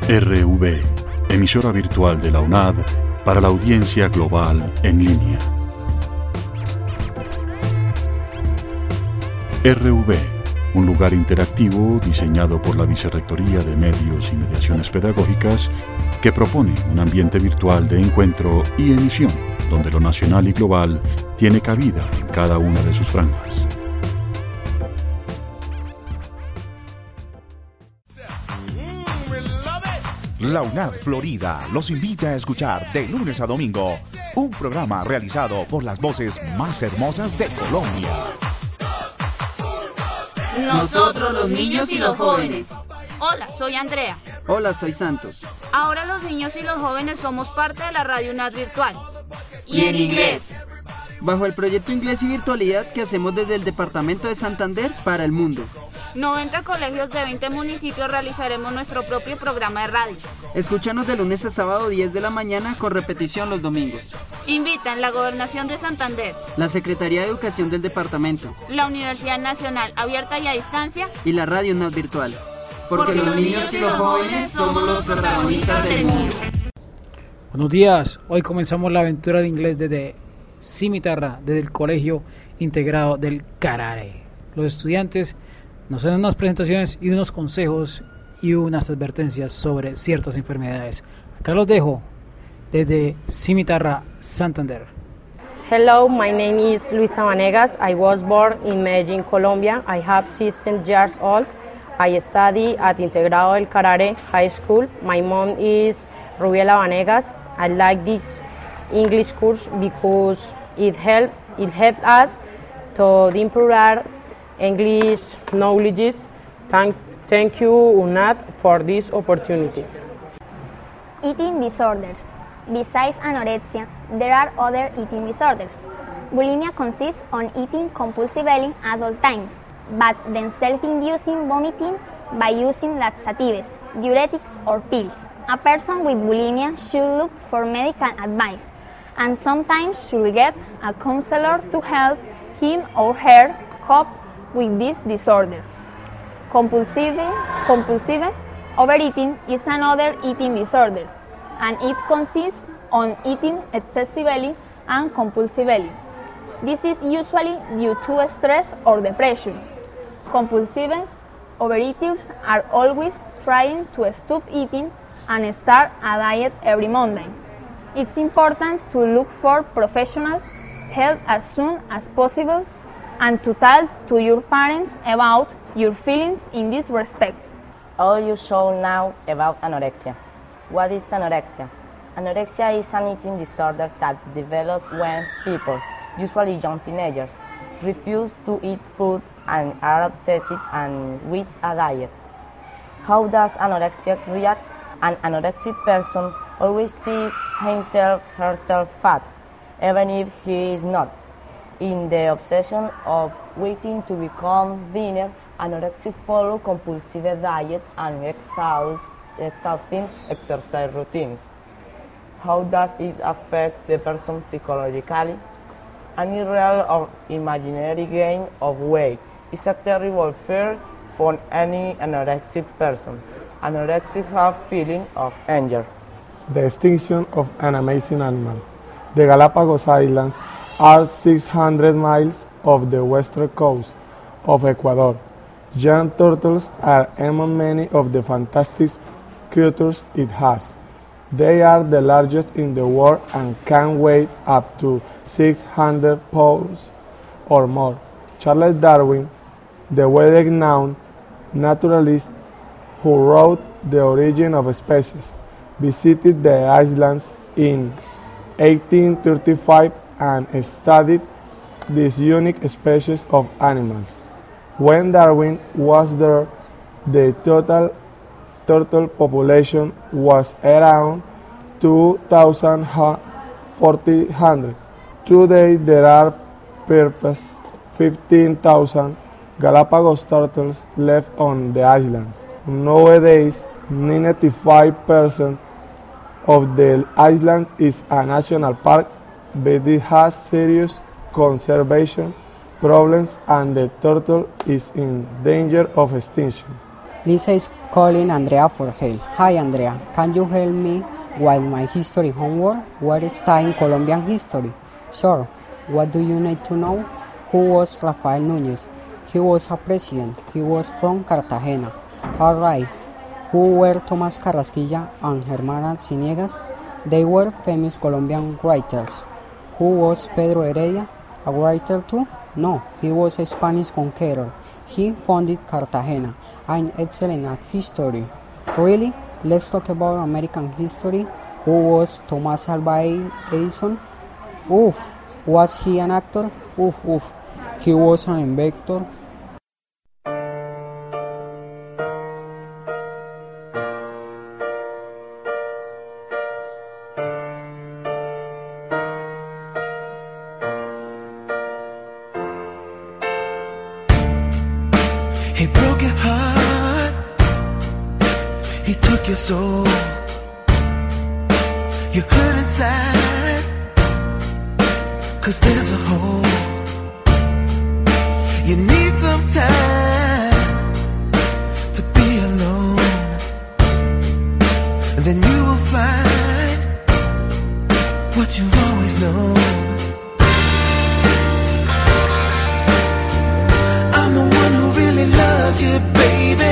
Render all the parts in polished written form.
RV, emisora virtual de la UNAD para la audiencia global en línea. RV, un lugar interactivo diseñado por la Vicerrectoría de Medios y Mediaciones Pedagógicas que propone un ambiente virtual de encuentro y emisión donde lo nacional y global tiene cabida en cada una de sus franjas. La UNAD Florida los invita a escuchar de lunes a domingo un programa realizado por las voces más hermosas de Colombia. Nosotros los niños y los jóvenes. Hola, soy Andrea. Hola, soy Santos. Ahora los niños y los jóvenes somos parte de la Radio UNAD Virtual. Y en inglés. Bajo el proyecto Inglés y Virtualidad que hacemos desde el Departamento de Santander para el mundo. 90 colegios de 20 municipios realizaremos nuestro propio programa de radio. Escúchanos de lunes a sábado 10 de la mañana con repetición los domingos. Invitan la Gobernación de Santander, la Secretaría de Educación del Departamento, la Universidad Nacional Abierta y a Distancia y la Radio UNAD Virtual. Porque los niños y los jóvenes somos los protagonistas del mundo. Buenos días, hoy comenzamos la aventura de inglés desde Cimitarra, desde el Colegio Integrado del Carare. Los estudiantes nos dan unas presentaciones y unos consejos y unas advertencias sobre ciertas enfermedades. Acá los dejo desde Cimitarra, Santander. Hello, my name is Luisa Vanegas. I was born in Medellín, Colombia. I have 16 years old. I study at Integrado del Carare High School. My mom is Rubiela Vanegas. I like this English course because it helped us to improve our English knowledge. Thank you, UNAD, for this opportunity. Eating disorders. Besides anorexia, there are other eating disorders. Bulimia consists on eating compulsively at all times, but then self-inducing vomiting by using laxatives, diuretics, or pills. A person with bulimia should look for medical advice and sometimes should get a counselor to help him or her cope with this disorder. Compulsive overeating is another eating disorder, and it consists on eating excessively and compulsively. This is usually due to stress or depression. Compulsive overeaters are always trying to stop eating and start a diet every Monday. It's important to look for professional help as soon as possible and to tell to your parents about your feelings in this respect. All you should know about anorexia. What is anorexia? Anorexia is an eating disorder that develops when people, usually young teenagers, refuse to eat food and are obsessed with a diet. How does anorexia react? An anorexic person always sees herself fat, even if he is not. In the obsession of waiting to become thinner, anorexic follow compulsive diets and exhausting exercise routines. How does it affect the person psychologically? Any real or imaginary gain of weight is a terrible fear for any anorexic person. Anorexic have feeling of anger. The extinction of an amazing animal. The Galapagos Islands are 600 miles off the western coast of Ecuador. Giant turtles are among many of the fantastic creatures it has. They are the largest in the world and can weigh up to 600 pounds or more. Charles Darwin, the well-known naturalist who wrote The Origin of Species, visited the islands in 1835 and studied these unique species of animals. When Darwin was there, the total turtle population was around 2,400. Today there are perhaps 15,000 Galapagos turtles left on the islands. Nowadays, 95% of the island is a national park, but it has serious conservation problems and the turtle is in danger of extinction. Lisa is calling Andrea for help. Hi Andrea, can you help me with my history homework? What is studying Colombian history? Sure. What do you need to know? Who was Rafael Núñez? He was a president. He was from Cartagena. Alright. Who were Tomás Carrasquilla and Germán Arciniegas? They were famous Colombian writers. Who was Pedro Heredia? A writer too? No, he was a Spanish conqueror. He founded Cartagena. I'm excellent at history. Really? Let's talk about American history. Who was Thomas Alva Edison? Oof. Was he an actor? Oof, oof. He was an inventor. He broke your heart, he took your soul. You hurt inside, 'cause there's a hole. You need some time to be alone, and then you will find what you've always known. I'm the one who really loves you, baby.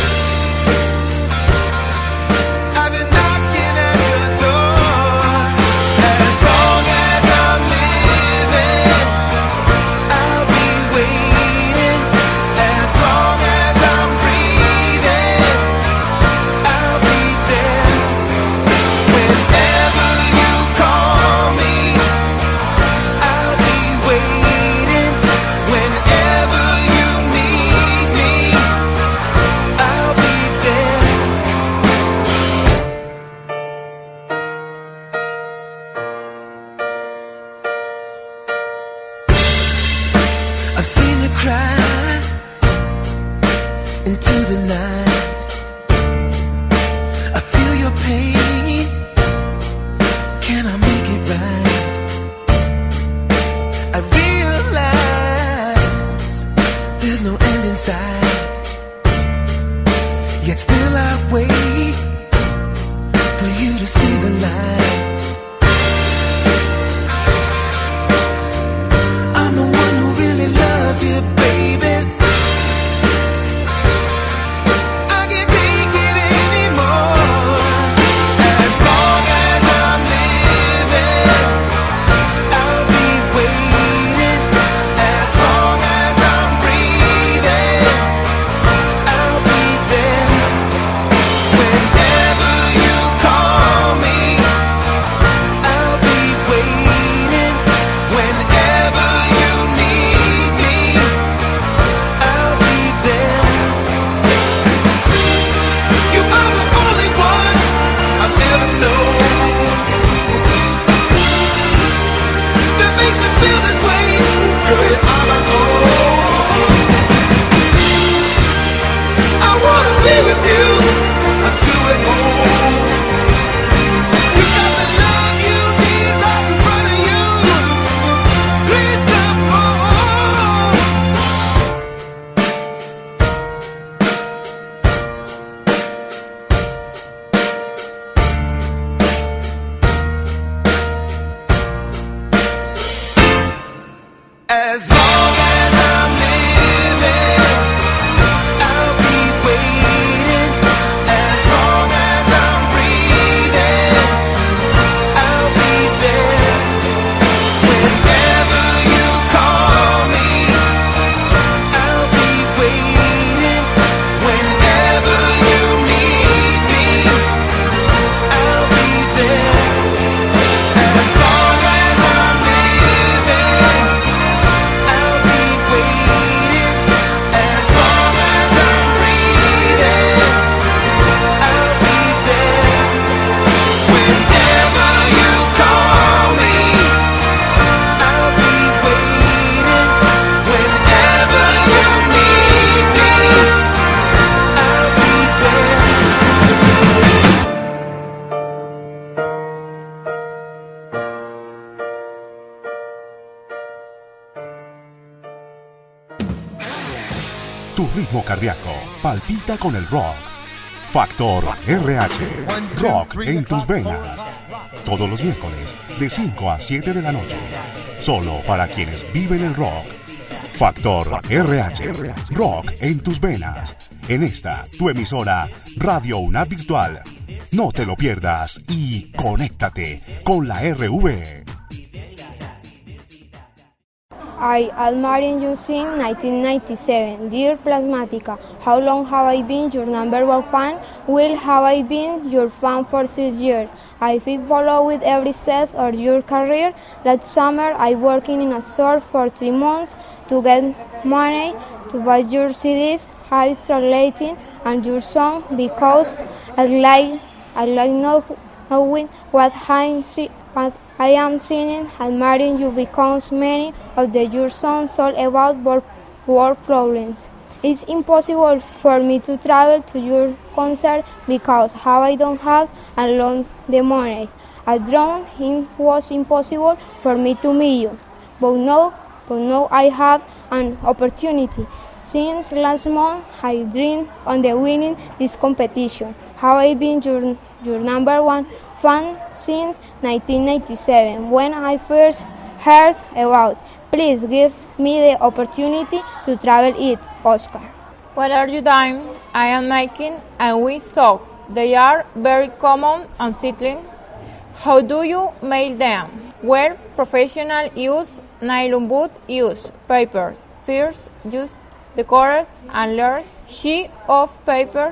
I've been knocking at your door. As long as I'm living, I'll be waiting. As long as I'm breathing, I'll be there. Whenever you call me, I'll be waiting. Whenever you need me, I'll be there. I've seen you cry into the night. I feel your pain. Can I make it right? I realize there's no end in sight. Yet still I wait for you to see the light. I'm the one who really loves you, baby. I can't take it anymore. As long as I'm living, I'll be waiting. As long as I'm breathing, I'll be there. Whenever you call me, I'll be waiting. Whenever you need me, ritmo cardíaco palpita con el rock. Factor RH, rock en tus venas. Todos los miércoles, de 5 a 7 de la noche. Solo para quienes viven el rock. Factor RH, rock en tus venas. En esta, tu emisora, Radio UNAV Virtual. No te lo pierdas y conéctate con la RV. I admired you since 1997. Dear Plasmatica, how long have I been your number one fan? Well, have I been your fan for 6 years? I feel followed every step of your career. Last summer, I worked in a store for 3 months to get money to buy your CDs. I started and your song because I like knowing what I am singing, admiring you because many of your songs are about world problems. It's impossible for me to travel to your concert because how I don't have alone the money. I dreamt it was impossible for me to meet you, but now I have an opportunity. Since last month, I dreamed on the winning this competition. How I been your number one fan since 1997 when I first heard about. Please give me the opportunity to travel it, Oscar. What are you doing? I am making and we soak. They are very common and settling. How do you make them? Where professional use nylon wood use papers. First use the correct and large sheet of papers.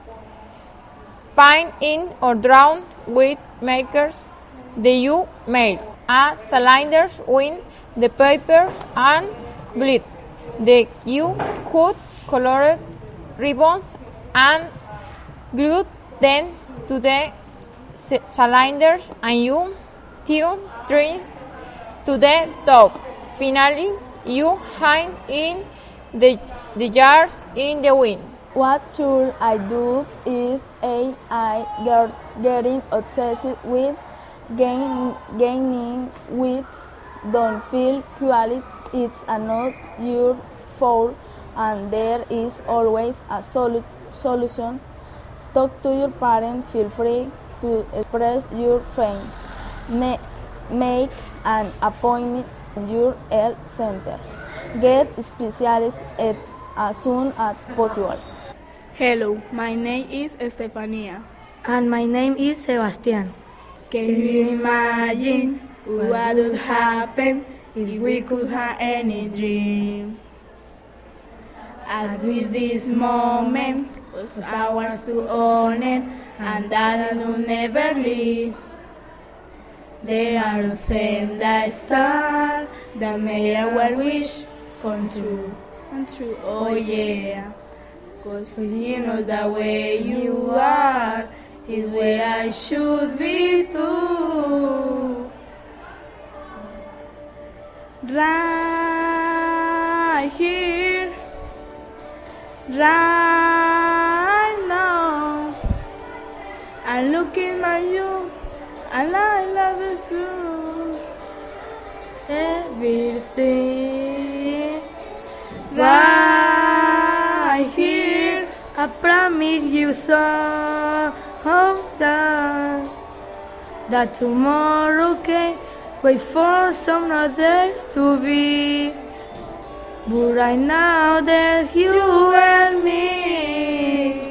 Paint in or drawn with makers the you made a cylinders with the paper and bleed. The you cut colored ribbons and glued them to the cylinders and you tie strings to the top. Finally, you hang in the jars in the wind. What should I do if I getting obsessed with gaining weight? Don't feel quality, it's not your fault and there is always a solution. Talk to your parents, feel free to express your feelings. Make an appointment in your health center. Get specialists as soon as possible. Hello, my name is Estefania. And my name is Sebastian. Can you imagine what would happen if we could have any dream? I wish this moment was ours to own it, and that will never leave. They are the same that star that made our wish come true. Oh yeah. 'Cause he knows the way you are is where I should be too. Right here, right now, I'm looking at you, and I love you too. Everything right here, I promise you so that tomorrow can wait for some others to be. But right now there's you and me.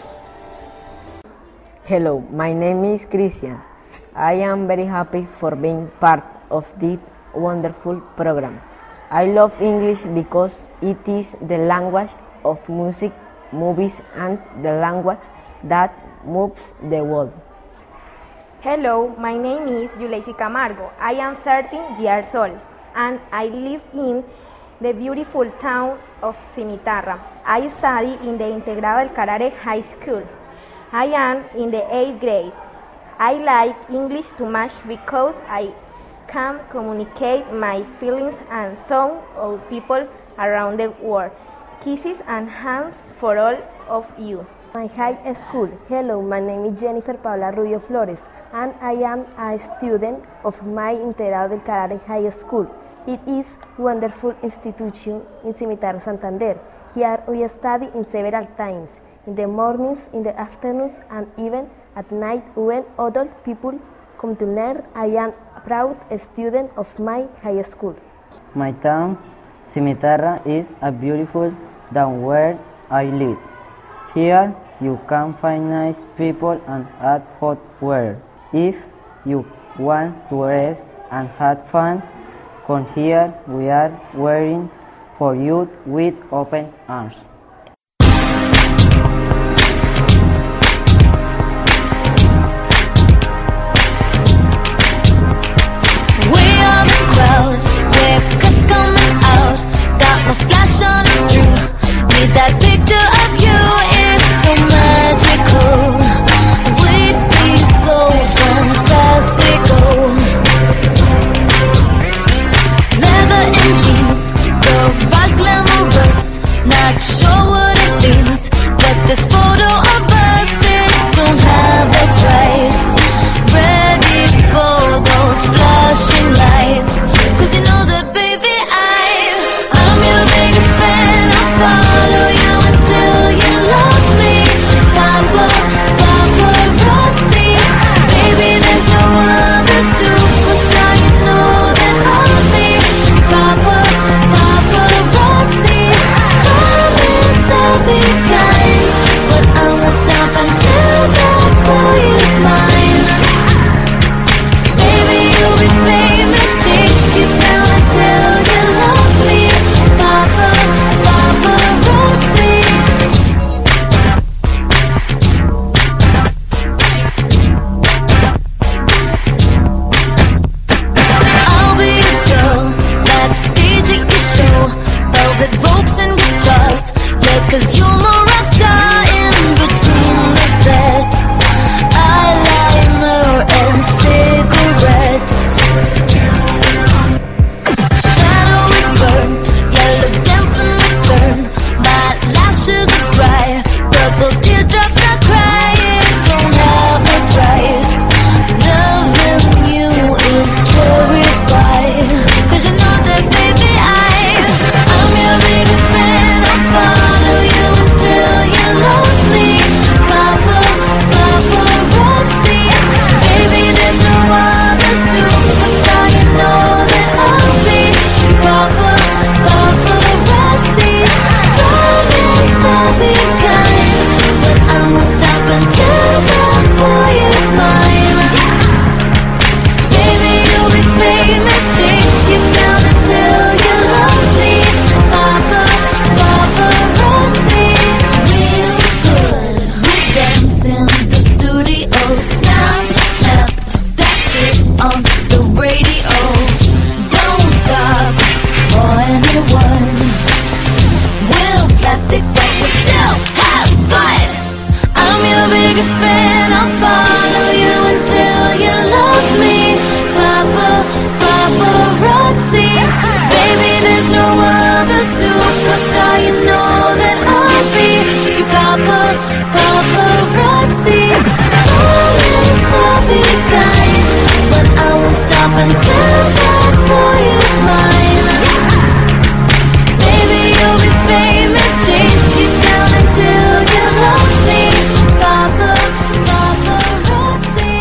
Hello, my name is Christian. I am very happy for being part of this wonderful program. I love English because it is the language of music, movies, and the language that moves the world. Hello, my name is Yuleisi Camargo. I am 13 years old and I live in the beautiful town of Cimitarra. I study in the Integrado del Carare High School. I am in the 8th grade. I like English too much because I can communicate my feelings and so of people around the world. Kisses and hands for all of you. My high school. Hello, my name is Jennifer Paula Rubio Flores and I am a student of my Integrado del Carare High School. It is a wonderful institution in Cimitarra, Santander. Here we study in several times, in the mornings, in the afternoons, and even at night when other people come to learn. I am a proud student of my high school. My town, Cimitarra, is a beautiful town where I live. Here you can find nice people and hot weather. If you want to rest and have fun, come here. We are waiting for you with open arms. We are the crowd, we're coming out. Got my flash on, it's true. Need that picture of you, it's so magical. We'd be so fantastical. Leather and jeans, garage glamorous. Not sure what it means, but this photo of us, it don't have a price. Ready for those flashing lights, 'cause you know that baby I'm your biggest fan. I'll follow you until you love me. Paparazzi, baby there's no other superstar, you know that I'll be paparazzi. Promise I'll be kind, but I won't stop until that boy is mine. Baby you'll be famous, chase you down until you love me. Paparazzi. I'll be a girl backstage at your show, velvet ropes and guitars. Yeah, 'cause you're my rock star in between the sets. Eyeliner and cigarettes. Shadow is burnt, yellow dancing return. My lashes are dry, purple teardrops I cry. It don't have a price. Loving you is cherry pie, 'cause you know that baby I'm your biggest fan. I'll follow you until you love me. Paparazzi, baby there's no other superstar, you know that I'll be paparazzi. Promise I'll be kind, but I won't stop until that boy is mine. Baby you'll be famous, chase you down until you love me. Paparazzi, real good. We dance in the studio, snap, snap, that shit on the radio. Don't stop for anyone. We're plastic, but we still have fun. I'm your biggest fan. I'll follow you until you love me. Paparazzi, baby there's no other superstar, you know that I'll be your paparazzi. Promise I'll be kind, but I won't stop until that boy is mine. Baby you'll be famous, chase you down until you love me. Paparazzi.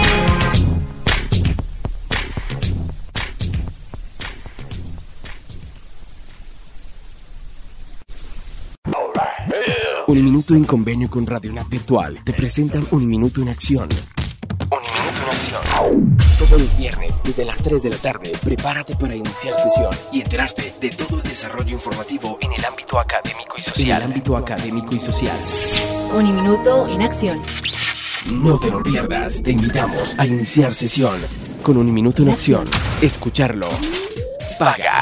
Uniminuto en convenio con Radio UNAV Virtual te presentan Uniminuto en Acción. Uniminuto en Acción. Todos los viernes, desde las 3 de la tarde, prepárate para iniciar sesión y enterarte de todo el desarrollo informativo en el ámbito académico y social. Uniminuto en Acción. No te lo pierdas, te invitamos a iniciar sesión con Uniminuto en Acción. Escucharlo paga.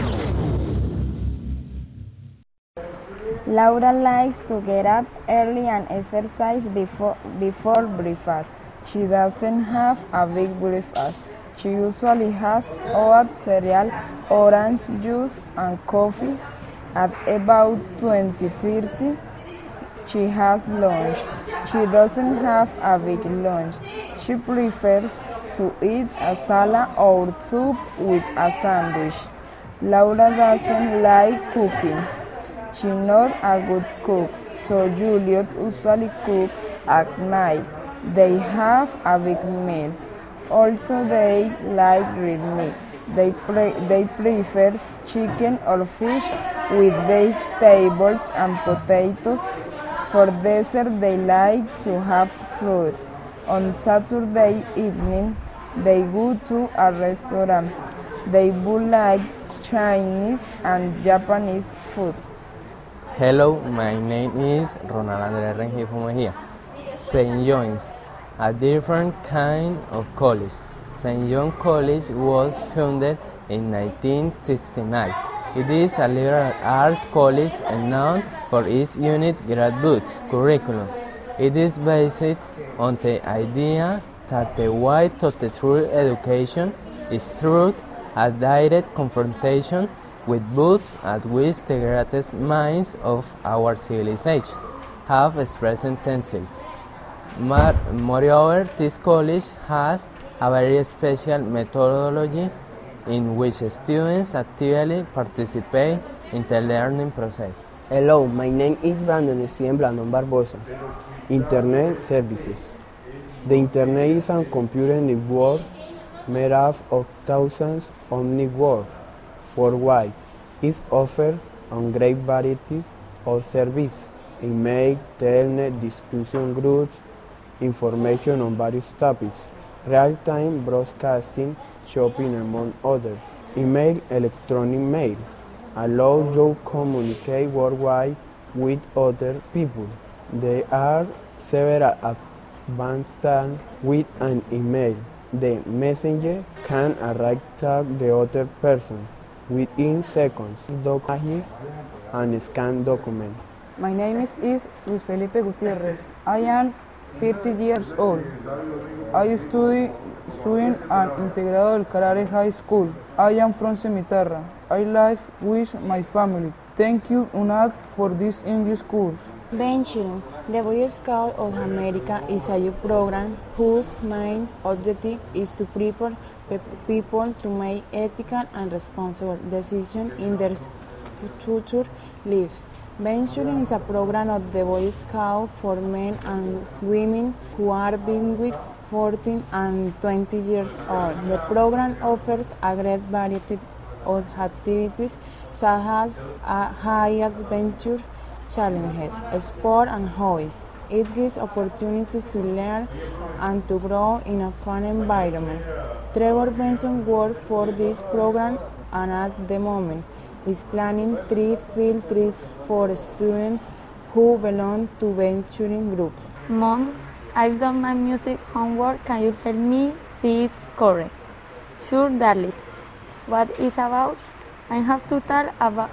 Laura likes to get up early and exercise before breakfast. She doesn't have a big breakfast. She usually has oat cereal, orange juice, and coffee. At about 20:30, she has lunch. She doesn't have a big lunch. She prefers to eat a salad or soup with a sandwich. Laura doesn't like cooking. She's not a good cook, so Juliet usually cooks at night. They have a big meal. Although they like red meat, they prefer chicken or fish with vegetables and potatoes. For dessert, they like to have fruit. On Saturday evening, they go to a restaurant. They would like Chinese and Japanese food. Hello, my name is Ronald Andrés Rengifo Mejia. St. John's, a different kind of college. St. John College was founded in 1969. It is a liberal arts college and known for its unique graduate curriculum. It is based on the idea that the way to the true education is through a direct confrontation with books at which the greatest minds of our civilization have expressed themselves. Moreover, this college has a very special methodology in which students actively participate in the learning process. Hello, my name is Brandon Steven Brandon Barbosa. Internet services. The Internet is a computer network made up of thousands of networks worldwide. It offers a great variety of services: email, telnet, discussion groups, information on various topics, real-time broadcasting, shopping, among others. Email, electronic mail, allows you to communicate worldwide with other people. There are several advantages with an email. The messenger can write to the other person within seconds, document and scan document. My name is Luis Felipe Gutierrez. I am 50 years old. I studying at Integrado del Carare High School. I am from Cimitarra. I live with my family. Thank you, UNAD, for this English course. Venturing. The Boy Scouts of America is a youth program whose main objective is to prepare people to make ethical and responsible decisions in their future lives. Venturing is a program of the Boy Scouts for men and women who are between 14 and 20 years old. The program offers a great variety of activities such as high adventure challenges, sport and hobbies. It gives opportunities to learn and to grow in a fun environment. Trevor Benson works for this program and at the moment is planning 3 field trips for students who belong to Venturing Group. Mom, I've done my music homework. Can you help me see it's correct? Sure, darling. What is about? I have to tell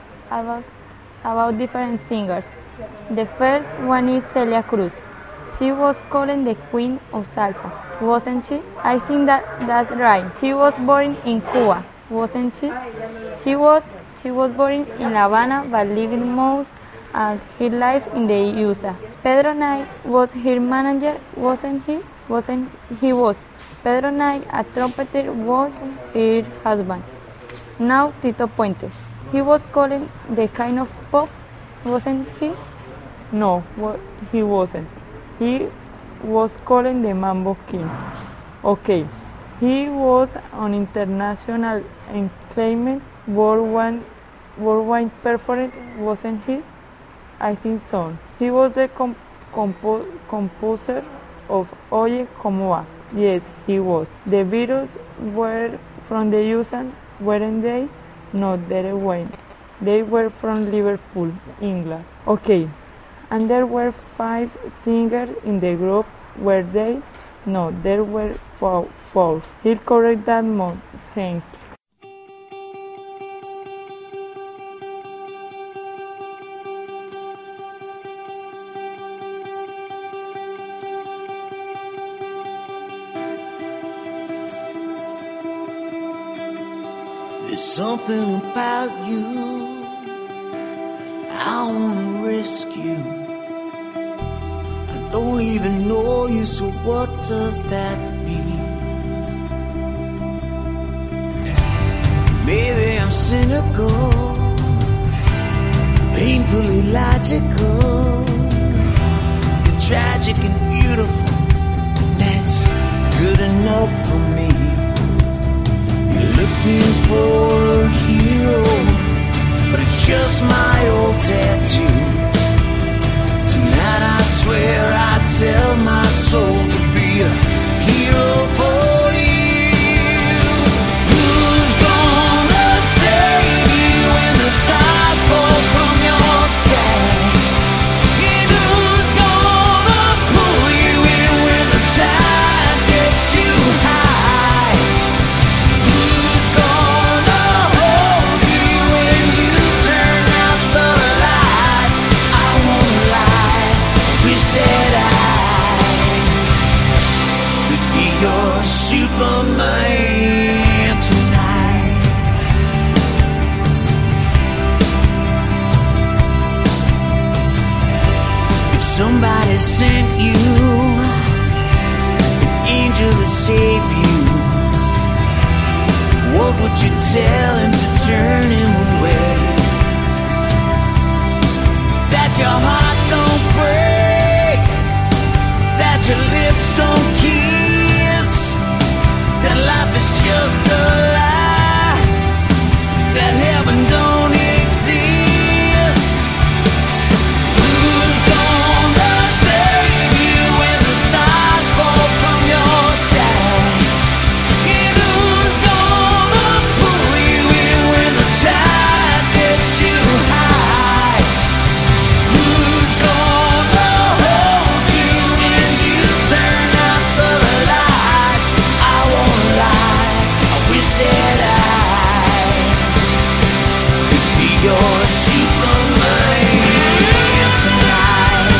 about different singers. The first one is Celia Cruz. She was called the Queen of Salsa, wasn't she? I think that's right. She was born in Cuba, wasn't she? She was born in Havana but lived most of her life in the USA. Pedro Knight was her manager, wasn't he? He was. Pedro Knight, a trumpeter, was her husband. Now Tito Puente. He was called the kind of pop, wasn't he? No, he wasn't. He was called the Mambo King. Okay, he was an international acclaimed worldwide performer, wasn't he? I think so. He was the composer of Oye Como Va. Yes, he was. The Beatles were from the USA, weren't they? No, they weren't. They were from Liverpool, England. Okay, and there were 5 singers in the group, were they? No, there were 4. He'll correct that more. Thank you. There's something about you I wanna rescue. I don't even know you, so what does that mean? Maybe I'm cynical, painfully logical. You're tragic and beautiful, and that's good enough for me. You're looking for a hero, but it's just my old tattoo. Tonight I swear I'd sell my soul to be a hero for you. Who's gonna save you when the stars fall from your sky? And who's gonna pull you in when the tide gets too high? Who's gonna hold you when you turn out the lights? I won't lie, wish that I could be your Superman tonight. If somebody sent you an angel to save you, what would you tell him to turn him away? That your heart don't break, that your lips don't kiss, that life is just a lie, that heaven don't exist. Who's gonna save you when the stars fall from your sky? And who's gonna pull you in when the tide gets too high? Who's gonna hold you when you turn out the lights? I won't lie, I wish that I could be your Superman tonight.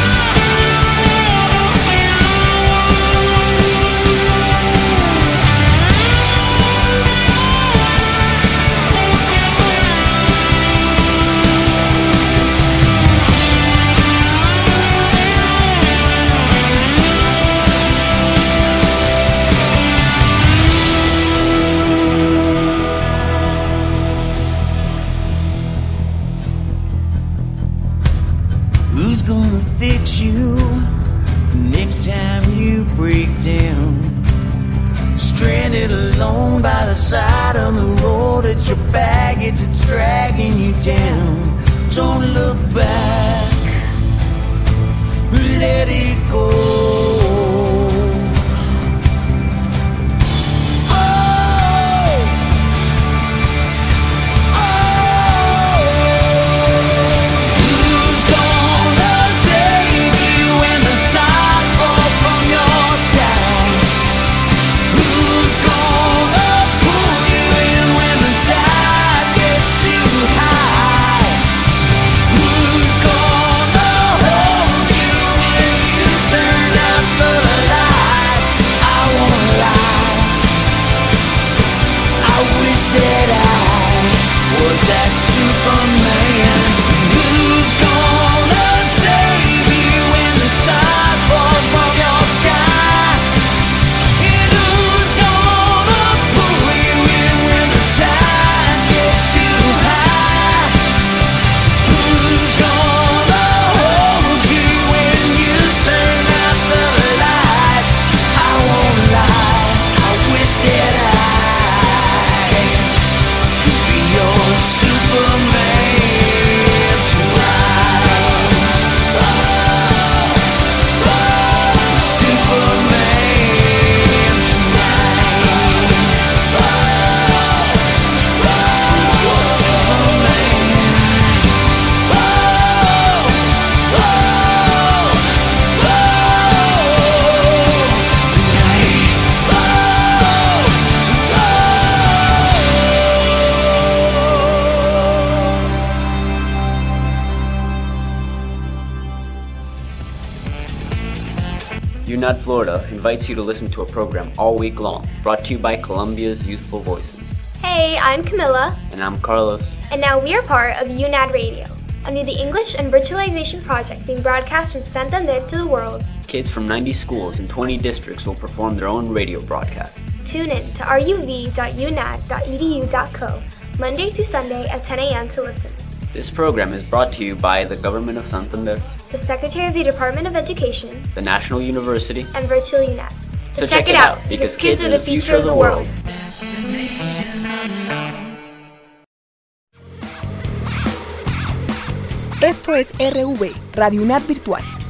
Who's gonna fix you next time you break down? Stranded alone by the side of the road, it's your baggage that's dragging you down. Don't look back, let it go. Who's gonna save you when the stars fall from your sky? Who's gonna pull you in when the tide gets too high? Who's gonna hold you when you turn out the lights? I won't lie, I wish that I was that Superman. Who's gonna save you when the stars fall from your sky? And who's gonna pull you in when the tide gets too high? Who's gonna hold you when you turn out the lights? I won't lie, I wish that I could be your Superman tonight. Superman tonight. Your Superman. UNAD Florida invites you to listen to a program all week long, brought to you by Columbia's Youthful Voices. Hey, I'm Camilla. And I'm Carlos. And now we are part of UNAD Radio, under the English and Virtualization Project being broadcast from Santander to the world. Kids from 90 schools in 20 districts will perform their own radio broadcast. Tune in to ruv.unad.edu.co, Monday through Sunday at 10 a.m. to listen. This program is brought to you by the Government of Santander, the Secretary of the Department of Education, the National University, and Virtual UNAD. So check it out, because kids are the future of the world. Esto es RV, Radio UNAD Virtual.